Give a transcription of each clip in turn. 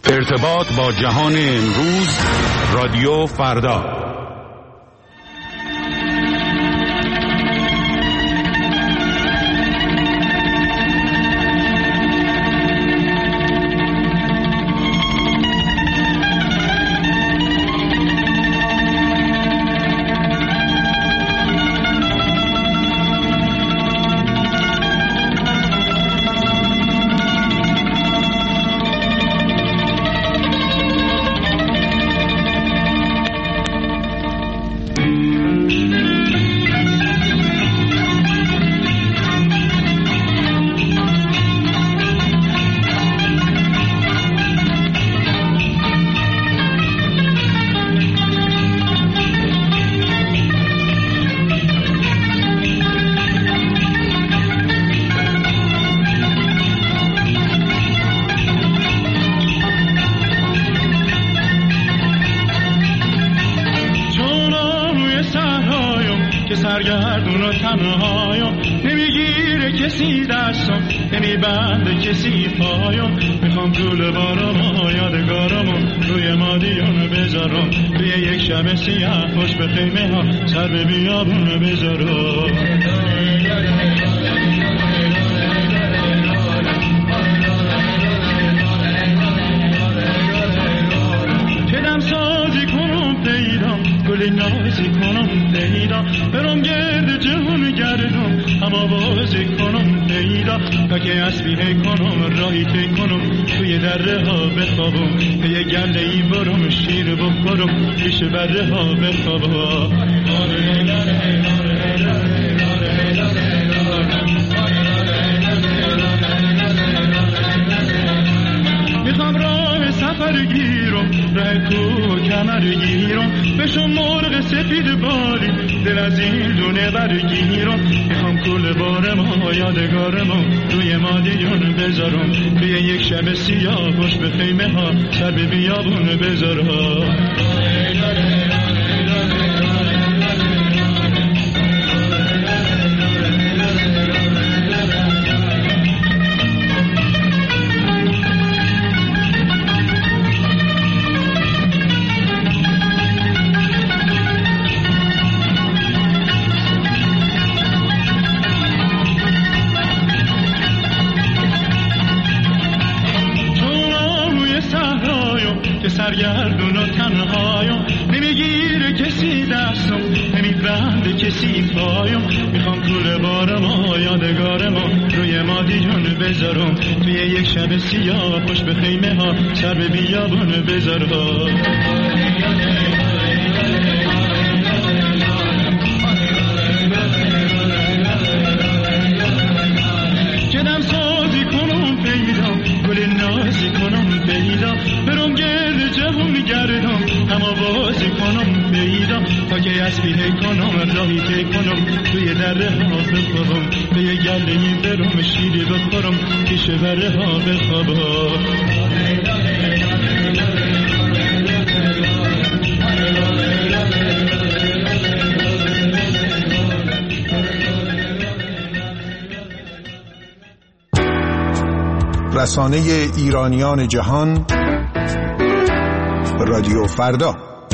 ارتباط با جهان امروز، رادیو فردا. سرگردون و تنهایم، نمیگیره کسی دستم، نمیبنده کسی پایم. میخوام طول بارم یادگارم روی مادیون بذارم، توی یک شب سیاه خوش به خیمه ها سر به بیابون بذارم. کدم سازی کنم پیدا، گلی نازی کنم پیدا، برم گرد جهان گردم هم آوازی کنم پیدا. تا که اسبیه کنم راهی تی کنم، توی دره ها بخوابم، توی گله ای برم شیر بخورم، پیش بره ها بخوابم. میخوام راه سفر گیرم، راه کوه کمر گیرم، بشم مرغ سفید بالی، دل از این دونه برگیرم. میخوام کل بارم یادگارم روی مادیون بذارم، توی یک شب سیاه خوش به خیمه ها سر به بیابون بذارم. سرگردون و تنهایم، نمیگیره کسی دستم، نمیبنده کسی پایم. میخوام طول بارم یادگارم روی مادیون بذارم، توی یک شب سیاه خوش به خیمه ها سر به بیابون بذارم. کدم سازی کنم پیدا، گل نازی کنم پیدا، برم گرد جهون گردم هم آوازی کنم پیدا. تا که اسبیه کنم راهی تی کنم، توی دره ها بخوابم، توی گله ای برم شیری بخورم، پیش بره ها بخوابم. رسانه ایرانیان جهان، رادیو فردا.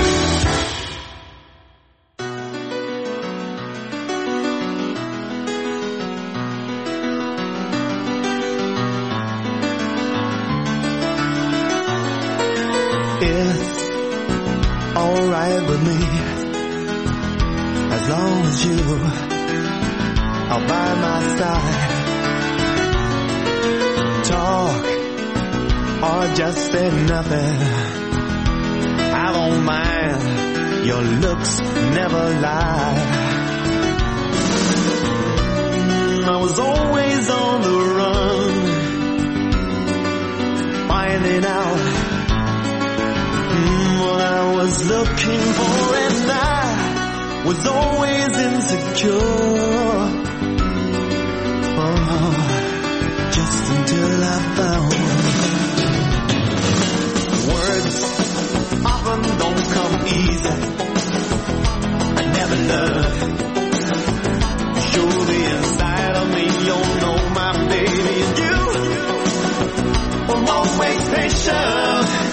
It's all right with me as long as you are by my side. Talk or just say nothing, I don't mind, your looks never lie. I was always on the run, finding out what I was looking for, and I was always insecure. Oh, just until I found words often don't come easy. I never learned. Show the inside of me, you'll know my baby, and you will always patient.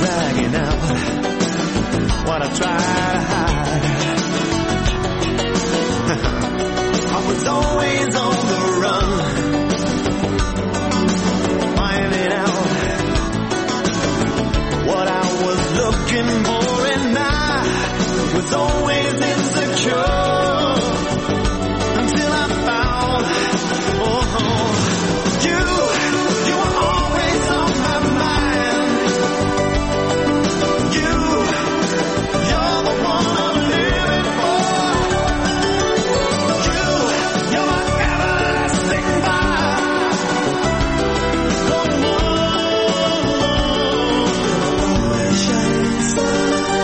dragging out what I try to hide. I was always on the run, finding out what I was looking for, and I was always insecure until I found, you were always on my mind. You're the one I'm living for. You're my everlasting fire. No more shining star.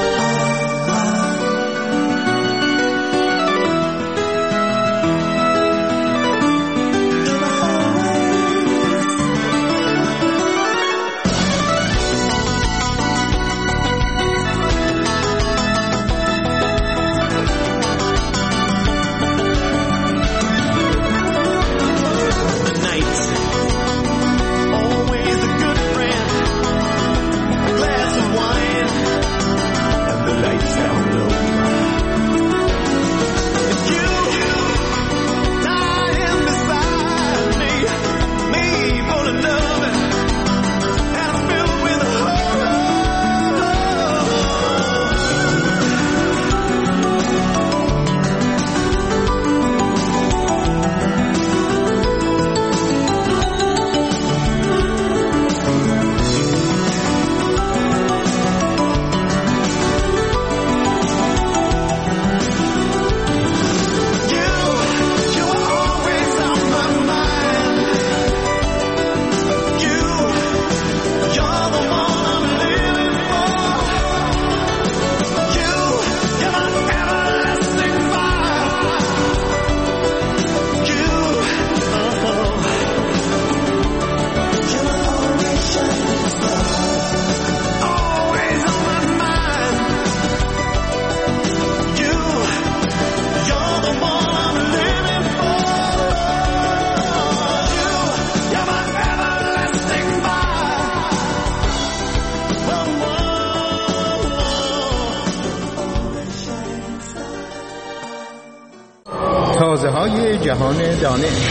تازه‌های جهان دانش.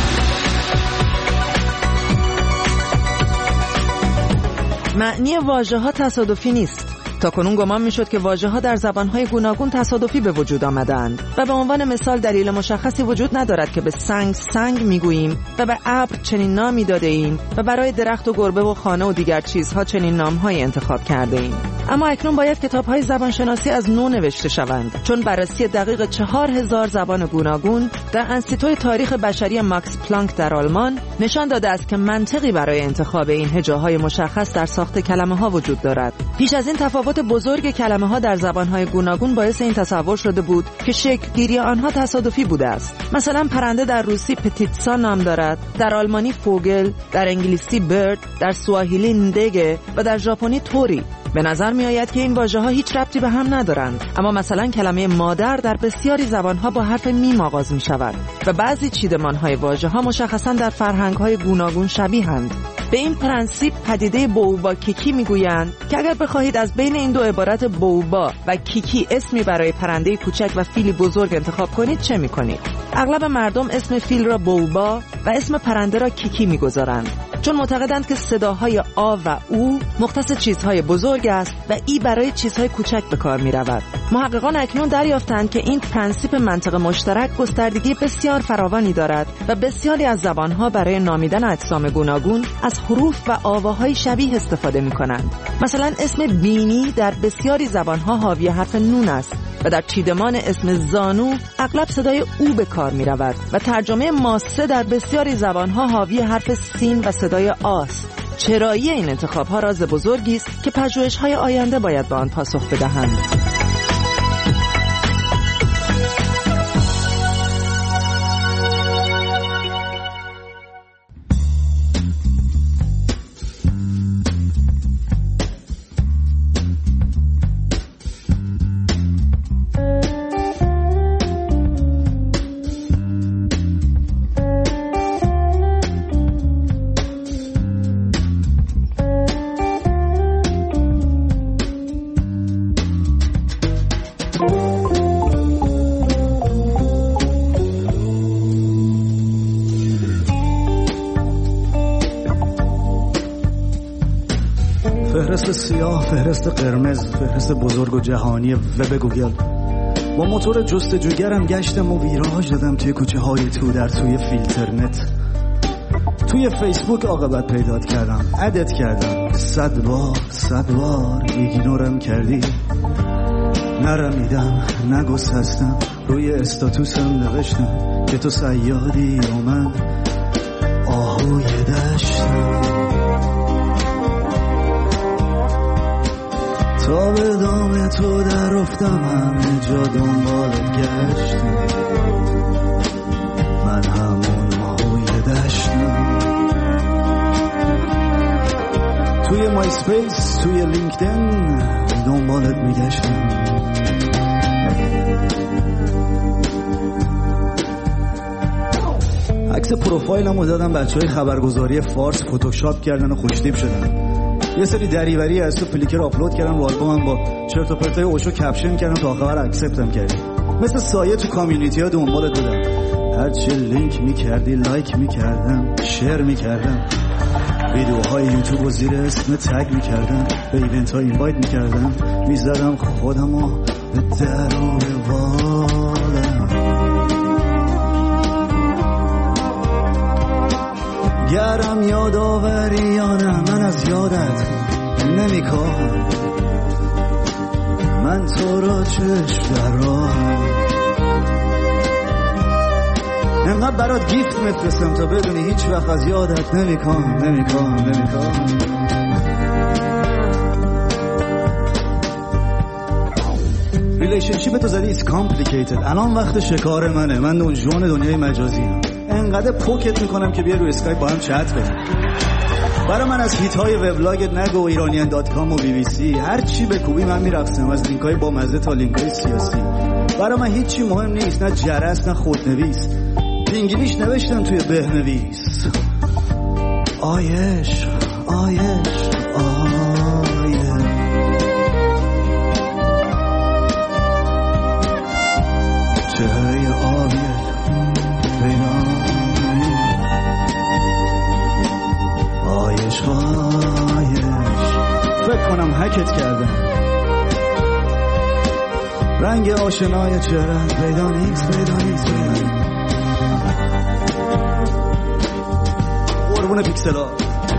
معنی واژه‌ها تصادفی نیست. تاکنون گمان می‌شد که واژه‌ها در زبان‌های گوناگون تصادفی به وجود آمدند و به عنوان مثال دلیل مشخصی وجود ندارد که به سنگ میگوییم و به ابر چنین نامی داده ایم و برای درخت و گربه و خانه و دیگر چیزها چنین نام‌هایی انتخاب کرده ایم. اما اکنون باید کتاب‌های زبانشناسی از نو نوشته شوند، چون بررسی دقیق 4000 زبان گوناگون در انستیتوی تاریخ بشری ماکس پلانک در آلمان نشان داده است که منطقی برای انتخاب این هجاهای مشخص در ساخت کلمه‌ها وجود دارد. پیش از این تفاوت بزرگ کلمه‌ها در زبان‌های گوناگون باعث این تصور شده بود که شکل‌گیری آنها تصادفی بوده است. مثلا پرنده در روسی پتیتسا نام دارد، در آلمانی فوگل، در انگلیسی برد، در سواحیلی ندگه و در ژاپنی توری. به نظر می آید که این واژه‌ها هیچ ربطی به هم ندارند، اما مثلا کلمه مادر در بسیاری زبان‌ها با حرف میم آغاز می شود و بعضی چیدمان‌های واژه‌ها مشخصاً در فرهنگ‌های گوناگون شبیه‌اند. به این پرنسیپ پدیده بوبا کیکی میگویند که اگر بخواهید از بین این دو عبارت بوبا و کیکی اسمی برای پرنده کوچک و فیلی بزرگ انتخاب کنید چه می‌کنید؟ اغلب مردم اسم فیل را بوبا و اسم پرنده را کیکی می‌گذارند، چون معتقدند که صداهای آ و او مختص چیزهای بزرگ است و ای برای چیزهای کوچک به کار می‌رود. محققان اکنون دریافتند که این پرنسیپ منطق مشترک گستردگی بسیار فراوانی دارد و بسیاری از زبان‌ها برای نامیدن اجسام گوناگون از حروف و آواهای شبیه استفاده می‌کنند. مثلا اسم بینی در بسیاری زبان‌ها حاوی حرف نون است و در چیدمان اسم زانو اغلب صدای او به کار می‌رود و ترجمه ماسه در بسیاری زبان‌ها حاوی حرف سین و صدای آست. چرایی این انتخاب‌ها راز بزرگی است که پژوهش‌های آینده باید به آن پاسخ بدهند. فهرست سیاه، فهرست قرمز، فهرست بزرگ و جهانی وب گوگل. با موتور جستجوگرم گشتم و ویراژ دادم توی کوچه های تو در توی فیلترنت. توی فیسبوک عاقبت پیدات کردم، ادت کردم، 100 بار ایگنورم کردی. نرمیدم، نگسستم، روی استاتوسم نوشتم که تو صیادی و من آهوی دشتم. تا به دام تو در افتم، همه جا دنبالت گشتم، من همون آهوی دشتم. توی مای سپیس، توی لینکدین دنبالت میگشتم. عکس پروفایلمو دادم بچهای خبرگزاری فارس فتوشاپ کردن و خوشتیپ شدن. یه سری دریوری از تو فلیکر آپلود کردم رو آلبومم، با چرت و پرتای اوشو کپشن کردم تا آخر اکسپتم کردی. مثل سایه تو کامیونیتی ها دنبالت بودم، هرچی لینک میکردی لایک میکردم، شیر میکردم، ویدیوهای یوتیوب و زیر اسم تگ میکردم، به ایونت ها اینوایت میکردم، میزدم خودمو به در و بالم. گرم یادآوری یا نه، من از یادت نمیکاهم، من تو را چشم در راهم. انقدر برات گیفت میفرستم تا بدونی هیچ وقت از یادت نمیکاهم. ریلیشنشیپ تو زدی is complicated. الان وقت شکار منه، من دونجوان دنیای مجازی هم. انقدر پوکت میکنم که بیا روی اسکایپ با هم چت کنیم. برای من از هیت های وبلاگت نگو، iranian.com و BBC، هر چی بکوبی من میرقصم، از لینک های با مزه تا لینک های سیاسی. برای من هیچی مهم نیست، نه جرس نه خودنویس، انگلیش نوشتم توی بهنویس. آیش چهره آبیت آیش فکر کنم هکت کردم، رنگ آشنای چهره‌ات پیدا نیست. قربون پیکسلا.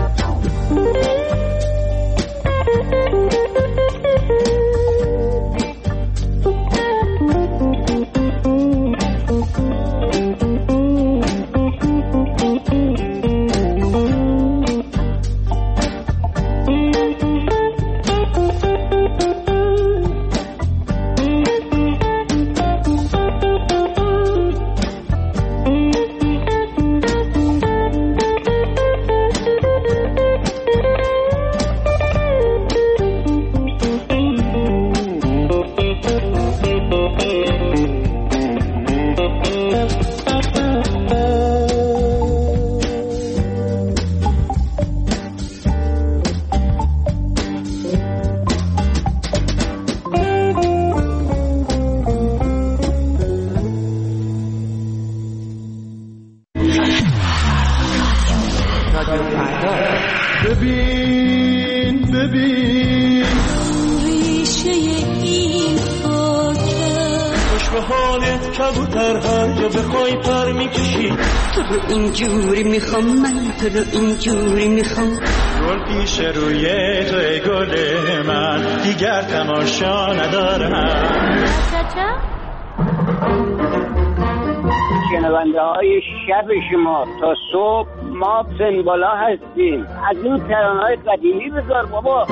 ببین ریشه این خاکه، خوش به حالت کبوتر هر جا بخوای پر میکشی. تو رو اینجوری میخوام، من تو رو اینجوری میخوام. گل پیش روی توی گل من، دیگر تماشا ندارم. شنونده های شب شما تا صبح ما سنبالا هستیم. از این ترانه‌های قدیمی بذار بابا.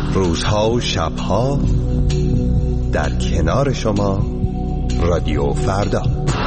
روزها و شبها در کنار شما رادیو فردا.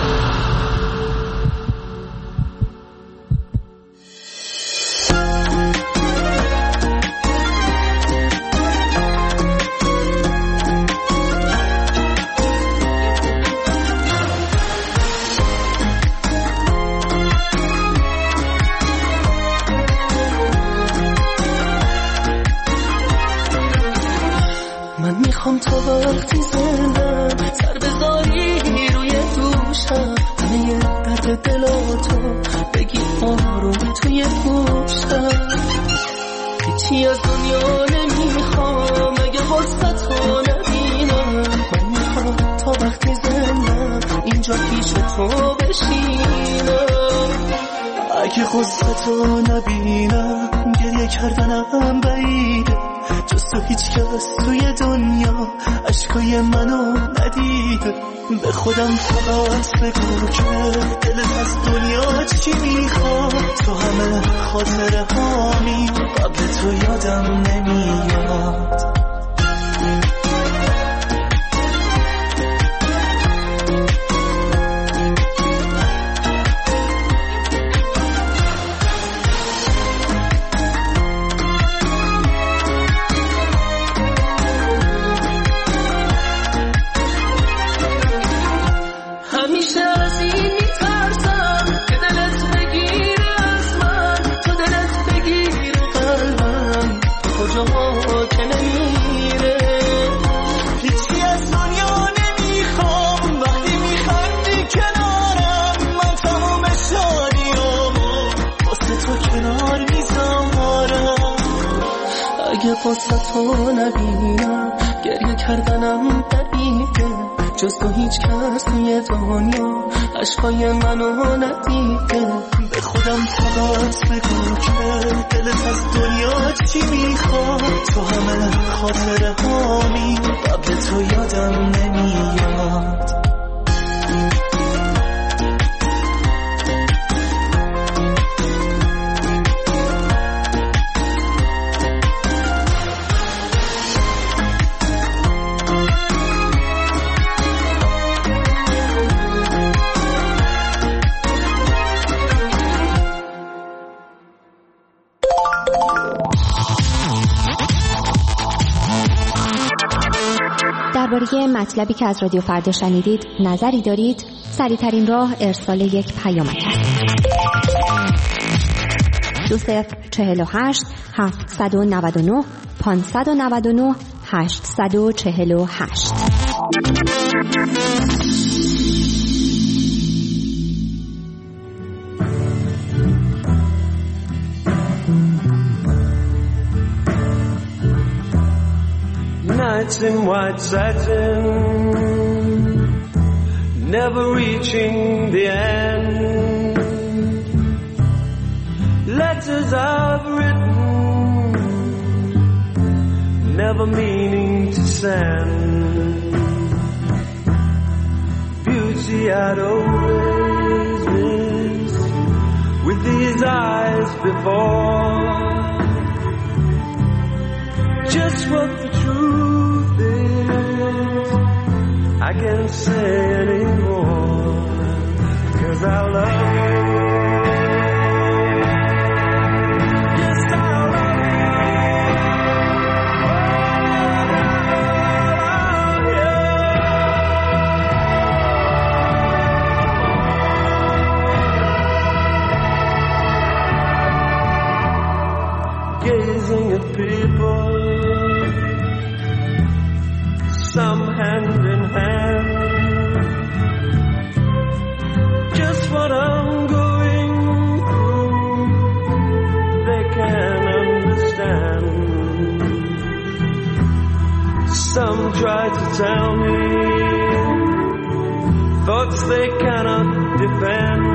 میخوام تا وقتی زندم سر بذاری روی دوشم، همه درد دلاتو بگی آروم توی گوشم. هیچی از دنیا نمیخوام اگه واسطو نبینم. من میخوام تا وقتی زندم اینجا پیش تو بشینم. اگه غصتو نبینم گریه کردنم بعیده، جز تو هیچ کس توی دنیا عشقای منو ندیده. به خودم فقط بگو که دلت از دنیا چی میخواد، تو همه خاطره هامی قبل تو یادم نمیاد. واسطو نبینم گریه کردنم بعیده، جز تو هیچ کس توی دنیا عشقای منو ندیده. به خودم فقط بگو که دلت از دنیا چی میخواد، تو همه خاطره هامی قبل تو یادم نمیاد. درباره مطلبی که از رادیو فردا شنیدید نظری دارید؟ سریع‌ترین راه ارسال یک پیامک است. 2048 799 599 848. Nights in white satin, never reaching the end. Letters I've written, never meaning to send. Beauty I'd always missed with these eyes before. Just what the truth is, I can't say anymore, 'cause I love you. Yes, I love you. Gazing at people, some hand in hand, just what I'm going through, they can't understand. Some try to tell me thoughts they cannot defend.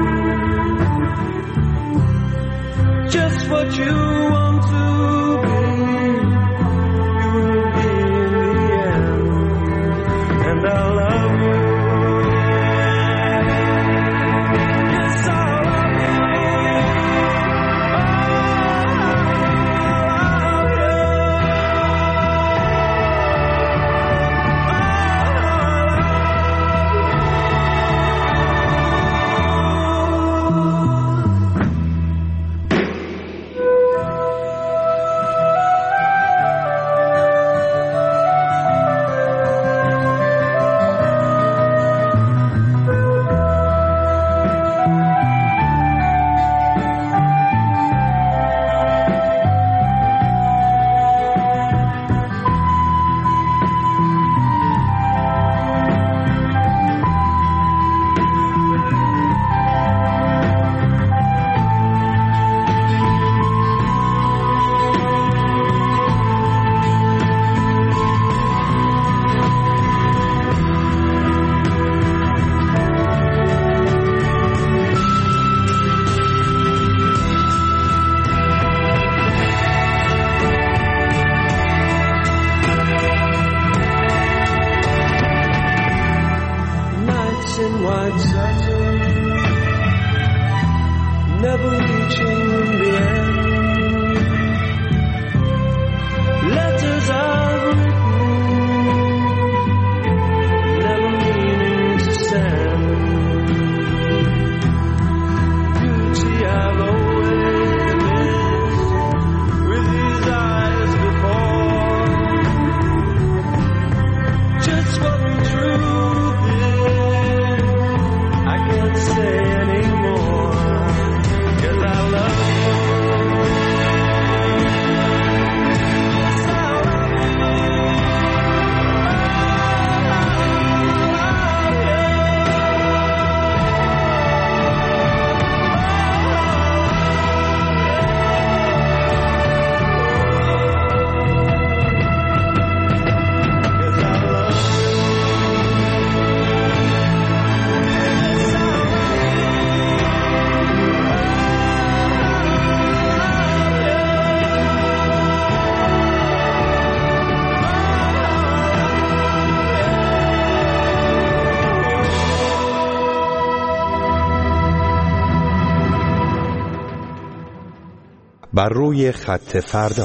Just what you want to be, you will be in the end. And I love you. Yes, I love you. I love you. بر روی خط فردا.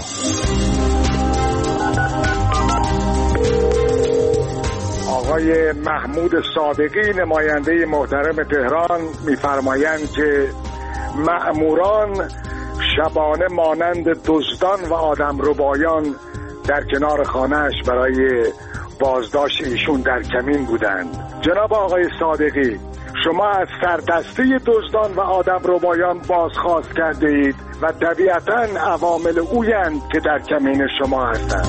آقای محمود صادقی نماینده محترم تهران می‌فرمایند که مأموران شبانه مانند دزدان و آدمربایان در کنار خانه‌اش برای بازداشت ایشون در کمین بودند. جناب آقای صادقی، شما از سردسته دزدان و آدمربایان بازخواست کرده اید و طبیعتاً عوامل اویند که در کمین شما هستند.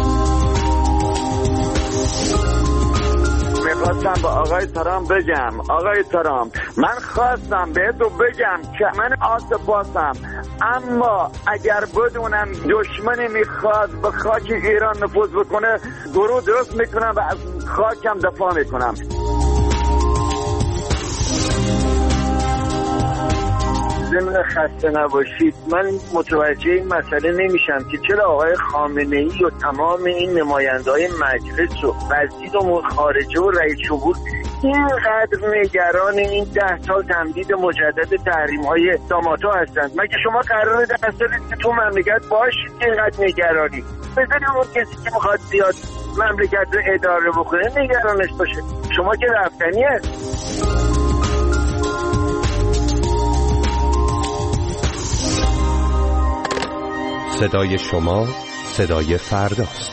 میخواستم با آقای ترامپ بگم، آقای ترامپ من خواستم بهتو بگم که من آسپاسم، اما اگر بدونم دشمنی میخواد به خاک ایران نفوذ بکنه گروه درست میکنم و از خاکم دفاع میکنم. ضمن خسته نباشید، من متوجه این مسئله نمیشم که چرا آقای خامنه‌ای و تمام این نماینده‌های مجلس و وزیر امور خارجه و رئیس جمهور اینقدر نگران این 10 سال تمدید مجدد تحریم‌های داماتو هستند. مگه شما قراره 10 سال که تو مملکت باشید که اینقدر نگرانی؟ بذارید اون کسی که میخواد زیاد مملکت رو اداره بکنه نگرانش باشه. شما که رفتنی هست. صدای شما صدای فرداست.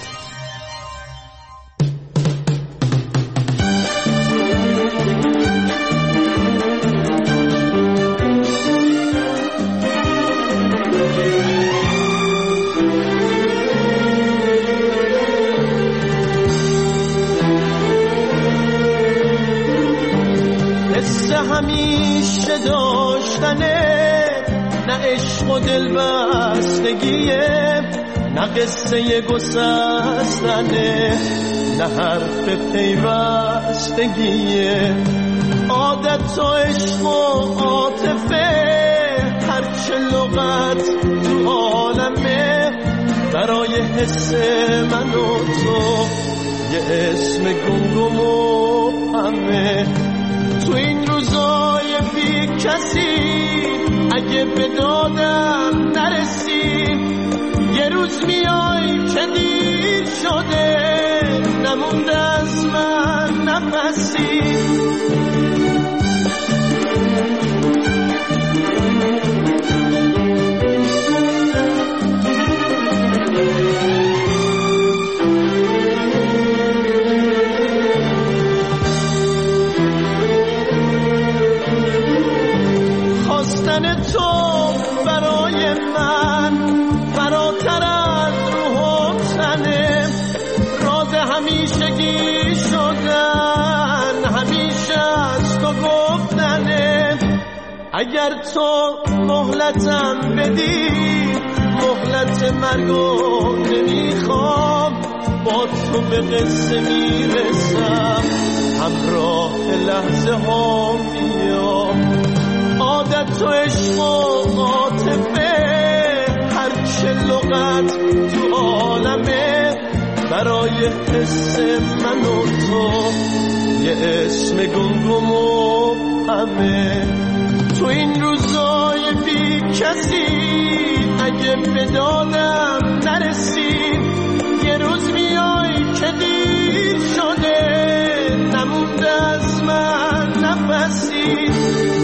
حس همیشه داشتنه، نه عشق و دل بستگیه، نه قصه گسستنه، نه حرف پیوستگیه. عادت و عشق و عاطفه هرچه لغت تو عالمه، برای حس من و تو یه اسم گمگم و همه. تو این روزای بی کسی اگه به دادم نرسی، یه روز میای که دیر شده نمونده از من نفسی. خواستن تو برای من فراتر از روح تنه، راز همیشگی شدن همیشه از تو گفتنه. اگر تو مهلتم بدی مهلت مرگو نمیخوام، با تو به قصه میرسم همراه لحظه ها میام. عادت و عشق و عاطفه هرچه لغت تو عالمه، برای حس من و تو یه اسم گمگم و همه. تو این روزای بی کسی اگه به دادم نرسی، یه روز میای که دیر شده نمونده از من نفسی.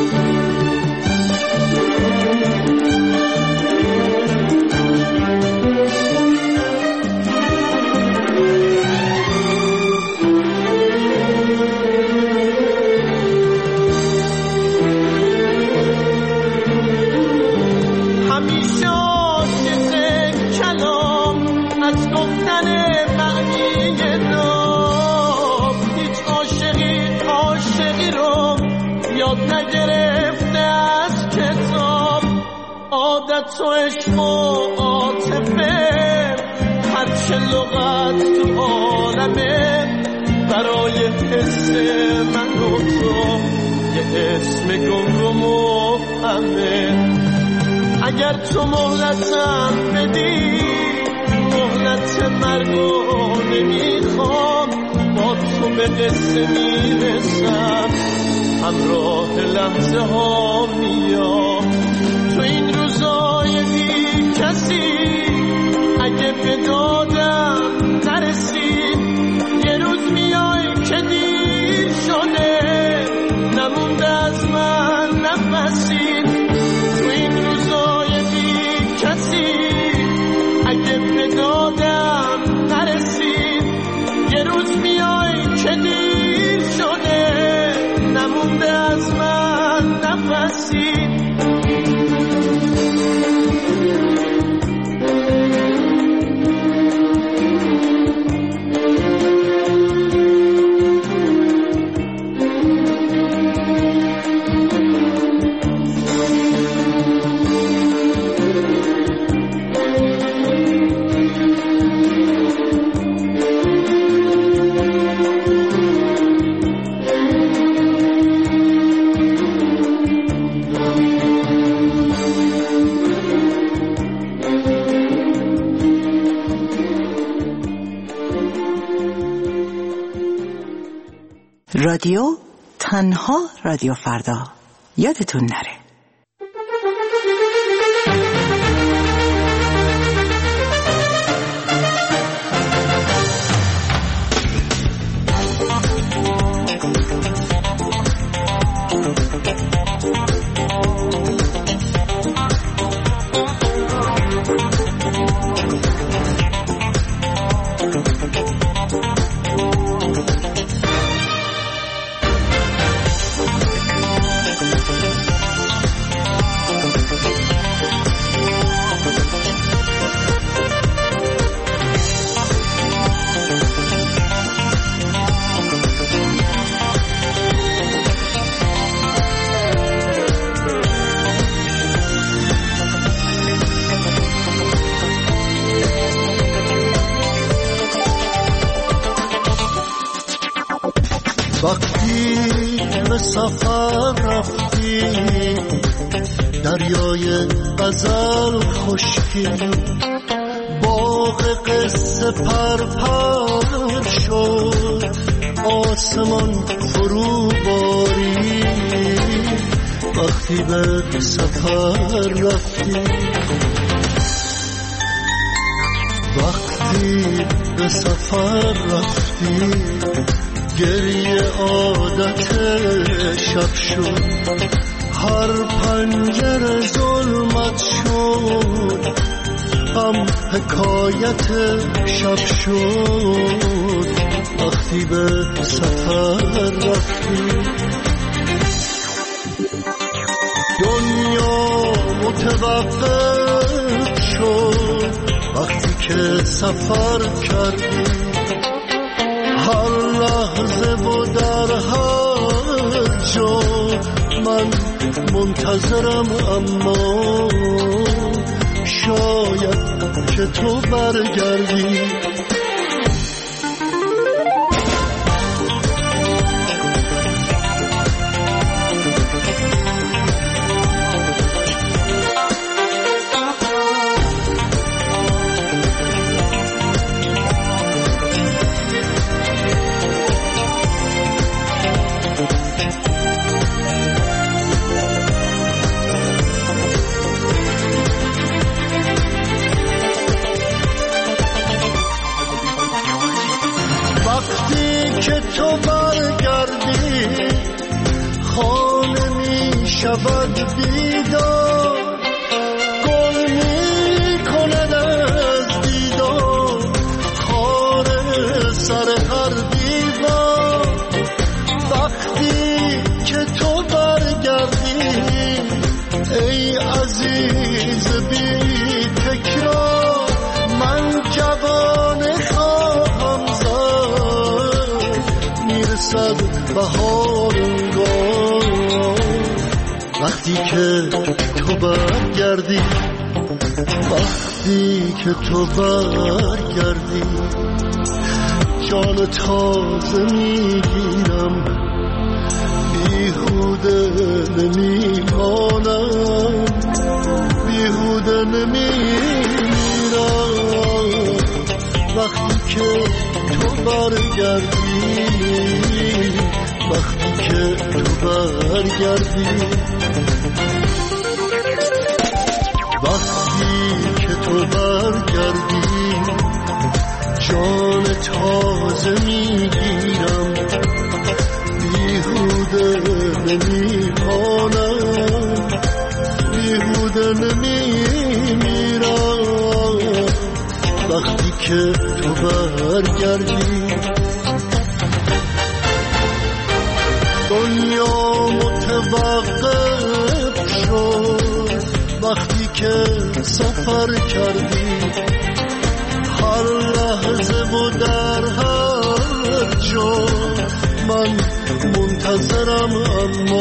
نگرفته از کتاب، عادت و عشق و عاطفه هرچه لغت تو عالمه، برای حس من و تو یه اسم گمگم و همه. اگر تو مهلتم بدی مهلت مرگو نمیخوام، با تو به قصه میرسم همراه لحظه ها میام. تو این روزای بی کسی که دادم نرسید، یه روز میای که دیر شده، نمونده از من نفسی تو این روزای بی کسی. اگه به دادم نرسید، یه روز میای که دیر شده، نمونده از من نفسی. رادیو تنها رادیو فردا، یادتون نره. وقتی به سفر رفتی، دریای غزل خشکی، باغ قصه پرپر شد، آسمان فرو باری. وقتی به سفر رفتی، وقتی به سفر رفتی، گریه عادت شب شد، هر پنجره ظلمت شد، غم حکایت شب شد. وقتی به سفر رفتی، دنیا متوقف شد. وقتی که سفر کردی، هر لحظه و در هر جا من منتظرم، اما شاید که تو برگردی. که تو برگردی، خانه می شود بیدار، گل می کند از دیدار، خار سر هر دیوار. وقتی که تو برگردی، ای عزیز بی تکرار، من جوان خواهم زد، میرسد بهار انگار. وقتی که تو برگردی، وقتی که تو برگردی، جان تازه میگیرم، بیهوده نمیمانم، بیهوده نمیمیرم. وقتی که تو برگردی، وقتی که تو برگردی، وقتی که تو برگردی، تازه میگیرم، بیهوده نمیمانم، بیهوده نمیمیرم وقتی که تو برگردی. دنیا متوقف شد وقتی که سفر کردی، هر لحظه و در هر جا من منتظرم، اما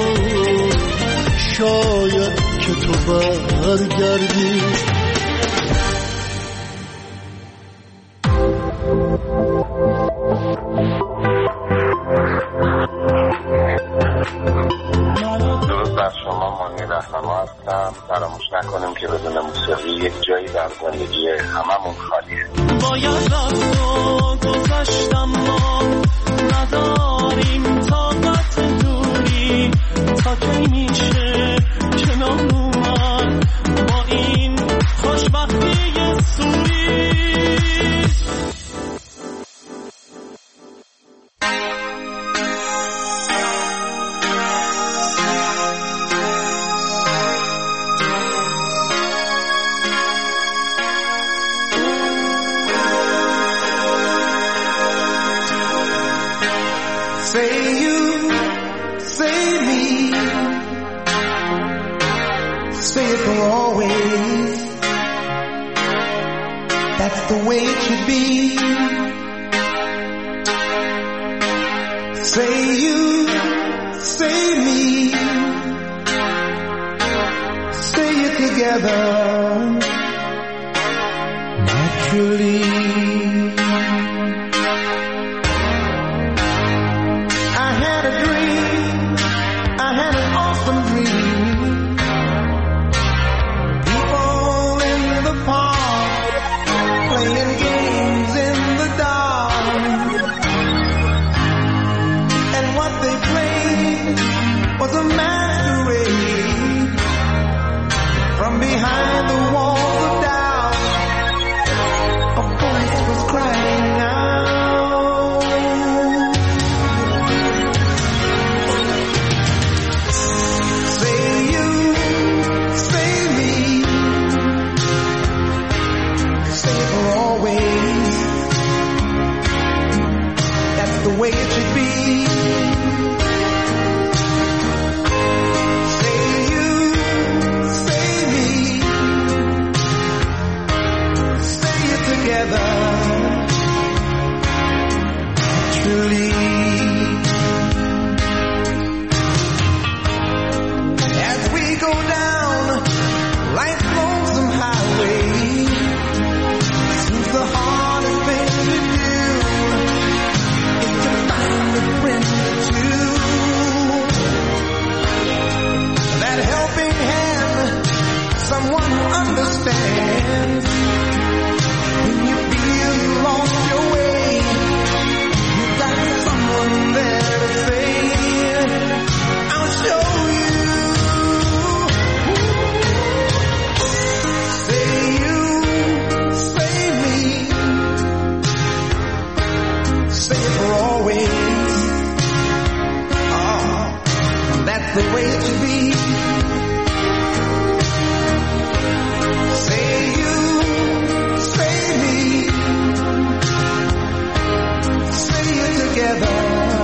شاید که تو برگردی. فراموش نکنیم که بدون موسیقی یک جایی در زندگی هممون خالیه. باید رفت و گذشتم، ما نداریم طاقت دوری، تا کی میشه کنار اومد با این خوشبختی سوری. That's the way it should be. Say you, say me, say it together naturally. I had a dream, I had an awesome dream. People in the park playing games in the dark, and what they played was a masquerade. From behind the walls of doubt, a voice was crying out. Say you, say me, say it for always. That's the way it should be. Say you, say me, say it together truly. As we go down life's lonesome highway, seems the hardest thing to do is to find a friend or two. That helping hand, someone who understands. When you feel you lost your way, you got someone there to say, I'll show you. Say you, say me, say it for always. Oh, that's the way it should be. Say you, say me, say it together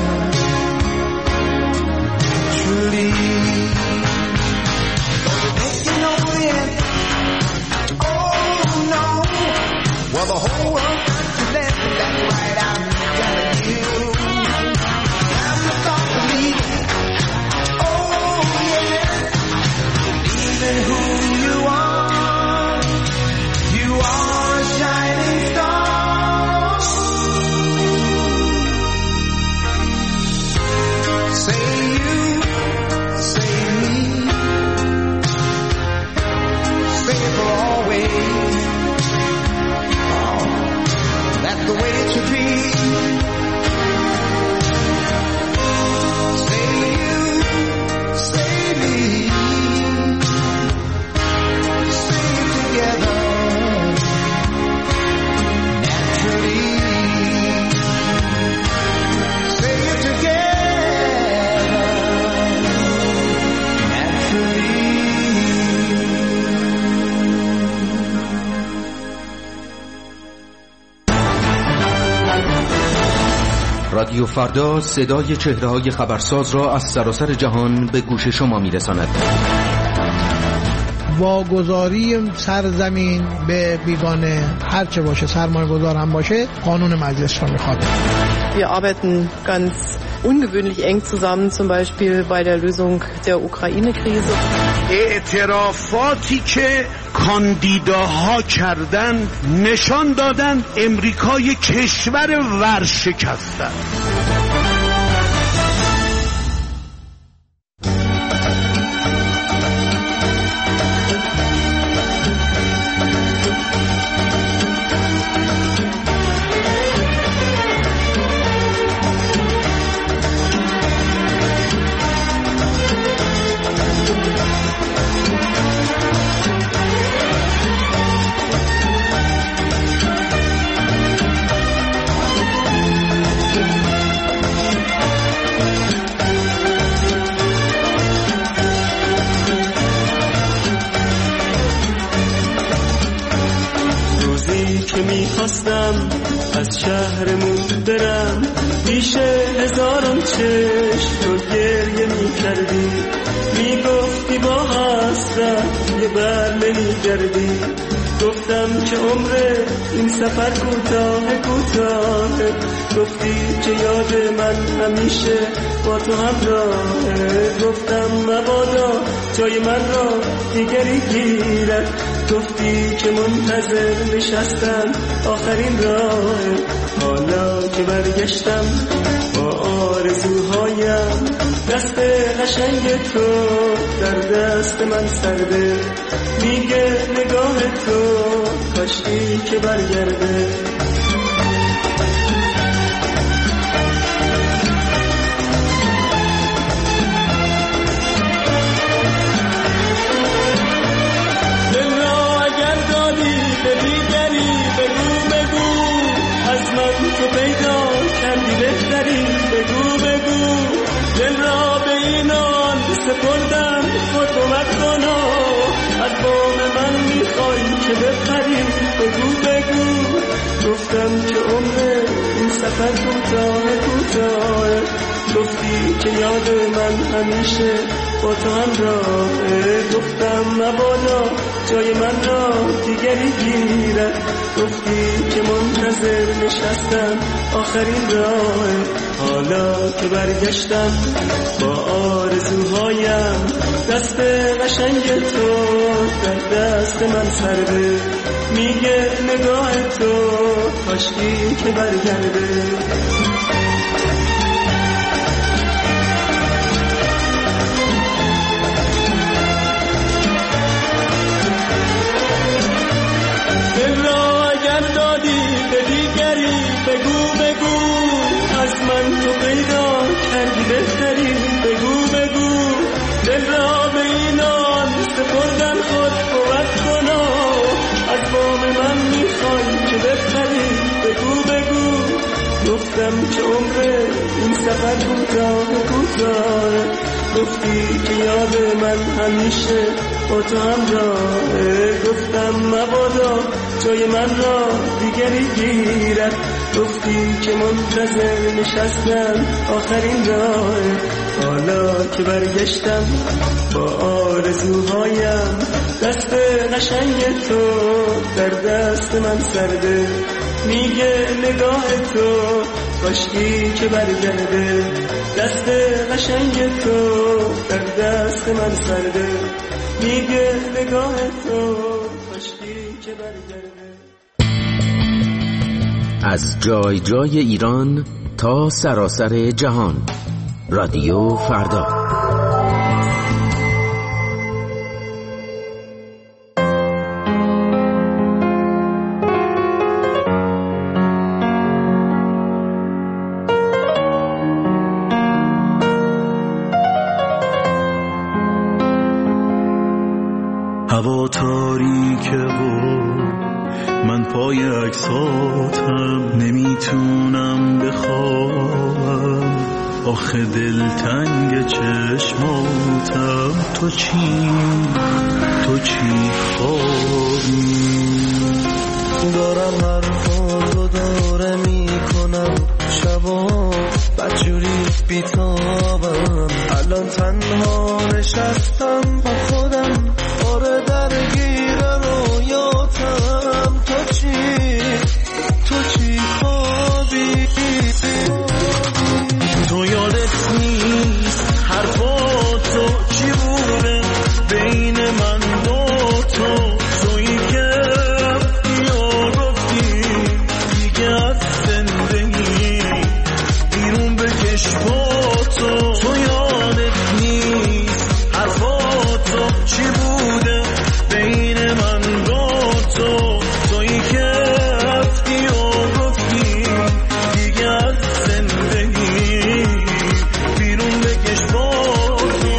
truly. Think you know the end? Oh no. Well, the whole world got to let that right, I'm telling you. Time to start believing. Oh yeah. رادیو فردا صدای چهره‌های خبرساز را از سراسر جهان به گوش شما می‌رساند. واگذاری سرزمین به بیگانه هرچه باشه، سرمایه‌گذار هم باشه، قانون مجلس رو میخواد. Wir arbeiten ganz ungewöhnlich eng zusammen, zum Beispiel bei der Lösung der Ukraine-Krise. اعترافاتی که کاندیداها کردن نشان دادن امریکای کشور ورشکسته. از شهرمون برم پیش هزاران چشم رو گریه میکردی، میگفتی با حسرت یه بر نمیگردی. گفتم که عمر این سفر کوتاه کوتاهه، گفتی که یاد من همیشه با تو همراهه. گفتم مبادا جای من را دیگری گیرد، گفتی که منتظر نشستم آخرین راه. حالا که برگشتم با آرزوهایم، دست قشنگ تو در دست من سرده، میگه نگاه تو کاشکی که برگرده. تو پیدا کردی بهتری، بگو بگو دل را به اینان سپردم، خود کمک کنا از بام من میخوای که بپری، بگو بگو. گفتم که عمر این سفر کوتاه کوتاه، گفتی که یاد من همیشه با تو همراهه. گفتم مبادا جای من را دیگری گیرد، گفتی که منتظر نشستم آخرین راه. حالا که برگشتم با آرزوهایم، دست قشنگ تو در دست من سرده، میگه نگاه تو کاشکی که برگرده. تو پیدا کردی بهتری، بگو بگو دل را به اینان سپردم، خود کمک کنا از بام من میخوای که بپری، بگو بگو. گفتم که عمر این سفر کوتاه کوتاه، گفتی که یاد من همیشه با تو همراهه. گفتم مبادا جای من را دیگری گیرد، گفتی که منتظر نشستم آخرین راه. حالا که برگشتم با آرزوهایم، دست قشنگ تو در دست من سرده، میگه نگاه تو کاشکی که برگرده. دست قشنگ تو در دست من سرده، میگه نگاه تو کاشکی که برگرده. از جای جای ایران تا سراسر جهان، رادیو فردا. هوا تاریکه و من پای عکساتم، نمیتونم بخوابم آخه دلتنگ چشماتم. تو چی خوابی؟ دارم حرفاتو داره میکنم شبا تو چی خوابی تو یادت نیست حرفاتو چی بوده بین من دو تو تویی که رفتی و گفتی دیگه از زندگی بیرون بکش پاتو تو یادت نیست حرفاتو چی بوده بین من دو تو تویی که رفتی و گفتی دیگه از زندگی بیرون بکش پاتو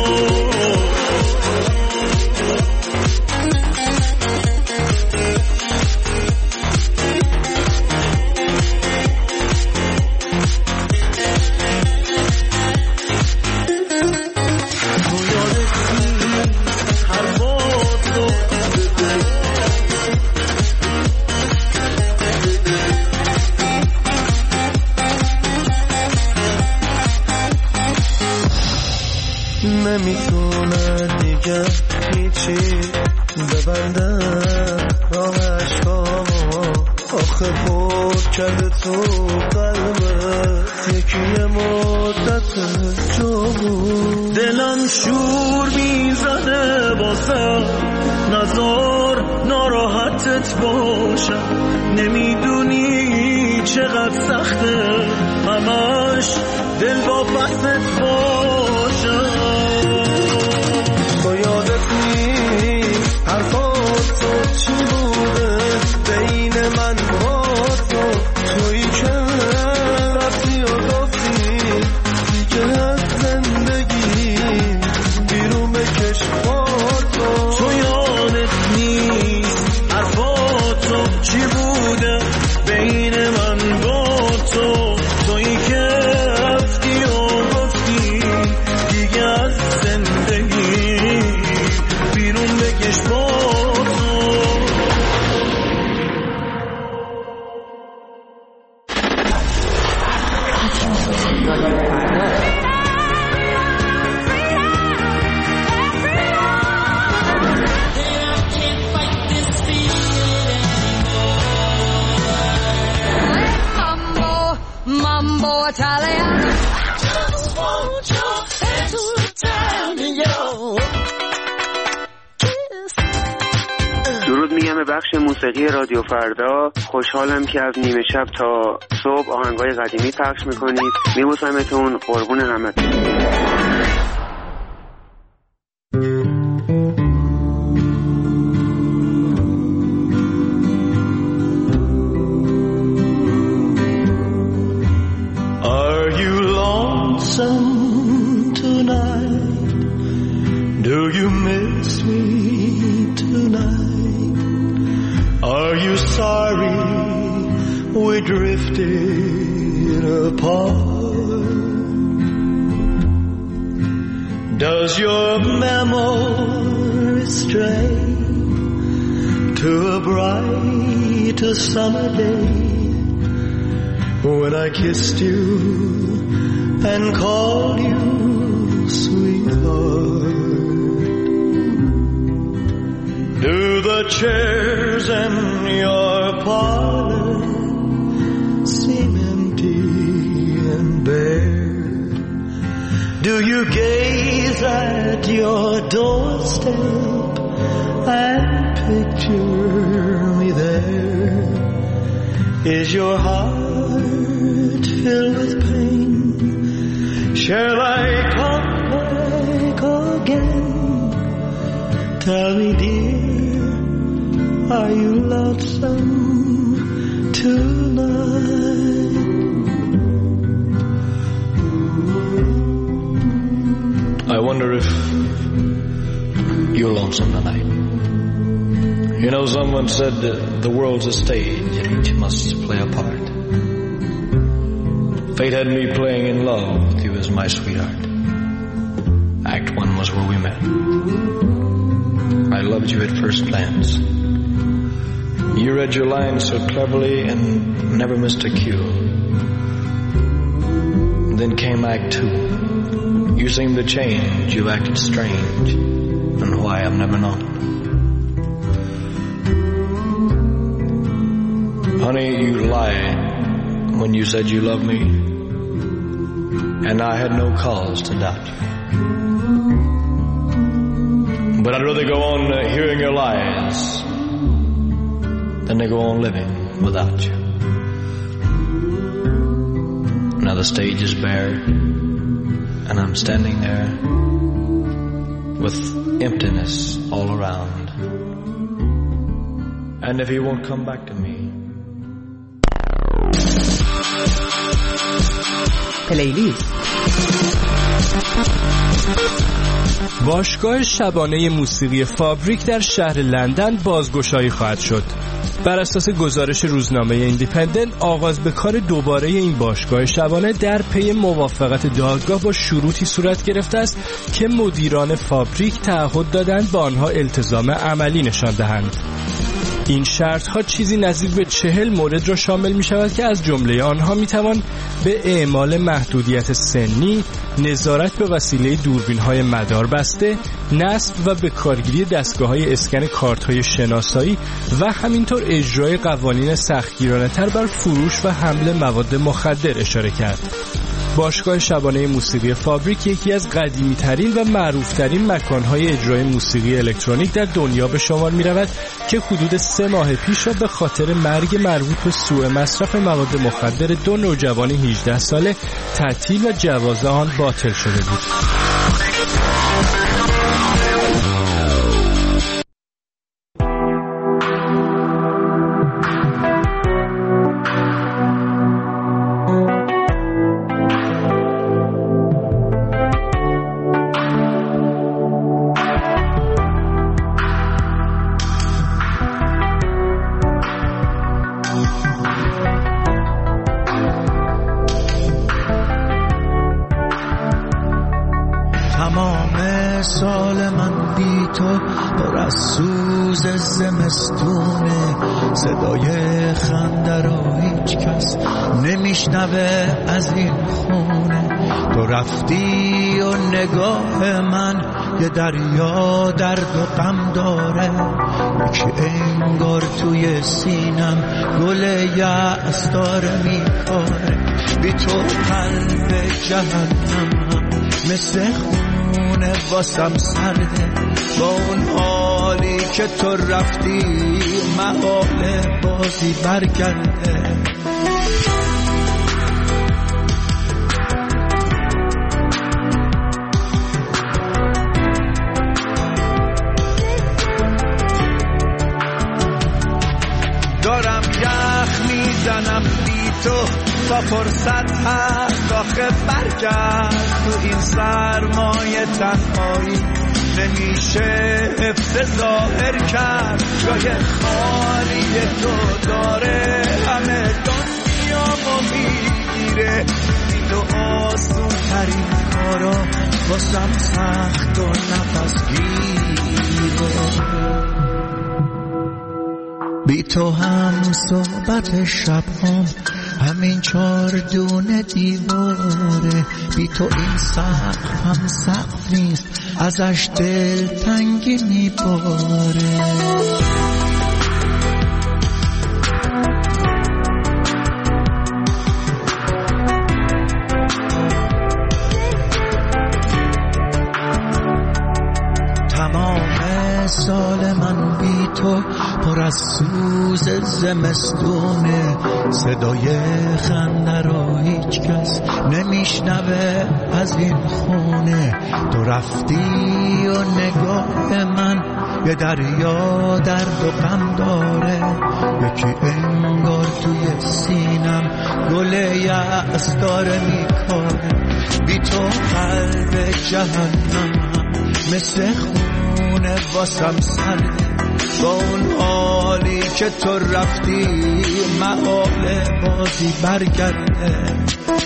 نمیتونه دیگه هیچی ببندم راه عشقامو آخه بود کرده تو قلبت یکی مدت جو بود دلم شور میزده باسم نزار ناراحتت باشم نمیدونی چقدر سخته همش دل با بستت باشم تو یادت نیست حرفاتو چی بوده بین من با تو تویی که رفتی و گفتی دیگه از زندگی بیرون بکش پاتو تو یادت نیست حرفاتو چی بوده بین من با تو تویی که رفتی و گفتی دیگه از زندگی بیرون بکش پاتو Mambo Italian. Just want your hand to return to you. درود میگم به بخش موسیقی رادیو فردا. خوشحالم که از نیمه شب تا صبح آهنگای قدیمی پخش میکنید. میبوسمتون، قربون همتون. Are you lonesome tonight? Do you miss me tonight? Are you sorry we drifted apart? Does your memory stray to a bright summer day when I kissed you and called you sweetheart? Do the chairs in your parlor seem empty and bare? Do you gaze at your doorstep and picture me there? Is your heart filled with pain? Shall I come back again? Tell me, dear, are you lonesome tonight? I wonder if you're lonesome tonight. You know, someone said the world's a stage and each must play a part. Fate had me playing in love with you as my sweetheart. Act 1 was where we met. I loved you at first glance. You read your lines so cleverly and never missed a cue. Then came Act 2. You seemed to change, you acted strange, and why I've never known. Honey, you lied when you said you loved me, and I had no cause to doubt you. But I'd rather go on hearing your lies than to go on living without you. Now the stage is bare, and I'm standing there with emptiness all around. And if he won't come back to me. پلیلیست. باشگاه شبانه موسیقی فابریک در شهر لندن بازگشایی خواهد شد. بر اساس گزارش روزنامه ایندیپندنت، آغاز به کار دوباره این باشگاه شبانه در پی موافقت دادگاه با شروطی صورت گرفته است که مدیران فابریک تعهد دادند با آنها التزام عملی نشان دهند. این شرط‌ها چیزی نزدیک به 40 مورد را شامل می‌شود که از جمله آنها می‌توان به اعمال محدودیت سنی، نظارت به وسیله دوربین‌های مداربسته، نصب و به کارگیری دستگاه‌های اسکن کارت‌های شناسایی و همینطور اجرای قوانین سختگیرانه‌تر بر فروش و حمل مواد مخدر اشاره کرد. باشگاه شبانه موسیقی فابریک یکی از قدیمی‌ترین و معروف‌ترین مکان‌های اجرای موسیقی الکترونیک در دنیا به شمار می‌رود که حدود 3 ماه پیش را به خاطر مرگ مربوط به سوء مصرف مواد مخدر 2 نوجوان 18 ساله تعطیل و جواز آن باطل شده بود. سال من بی تو پر از سوز زمستونه، صدای خنده را هیچ کس نمیشنوه از این خونه. تو رفتی و نگاه من یه دریا درد و غم داره، یکی انگار توی سینم گل یأس داره میکاره. بی تو قلب جهنمم مثل خونه واسم سرده، با اون حالی که تو رفتی محاله بازی برگرده. دارم یخ میزنم بی تو تا فرصت هست آخه برگرد. تو این سرمایه تنهایی نمیشه حفظ ظاهر کرد. جای خالی تو داره همه دنیامو میگیره. بی تو آسون ترین کارا واسم سخت و نفس گیره. بی تو هم صحبت شب هم همین 4 دونه دیواره. بی تو این سقف هم سقف نیست، ازش دل تنگی میباره. تمام سال من بی تو پر از سوز زمستونه، صدای خنده را هیچ کس نمیشنوه از این خونه. تو رفتی و نگاه من یه دریا درد و غم داره، یکی انگار توی سینم گل یأس داره میکاره. بی تو قلب جهنم مثل خونه واسم سرده، با اون حالی که تو رفتی محاله بازی برگرده.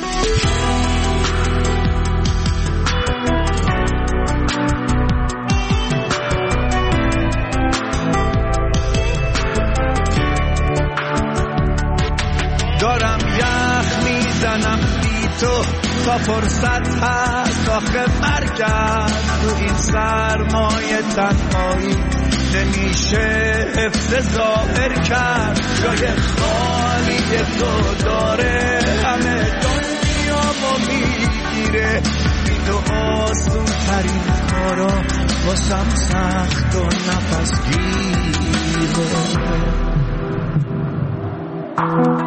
دارم یخ میزنم بی تو تا فرصت هست آخه برگرد. تو این سرمایه تنهایی نمیشه حفظ ظاهر کرد، جای خالی تو داره، همه دنیامو میگیره، بی تو آسون ترین کارا واسم سخت و نفس گیره.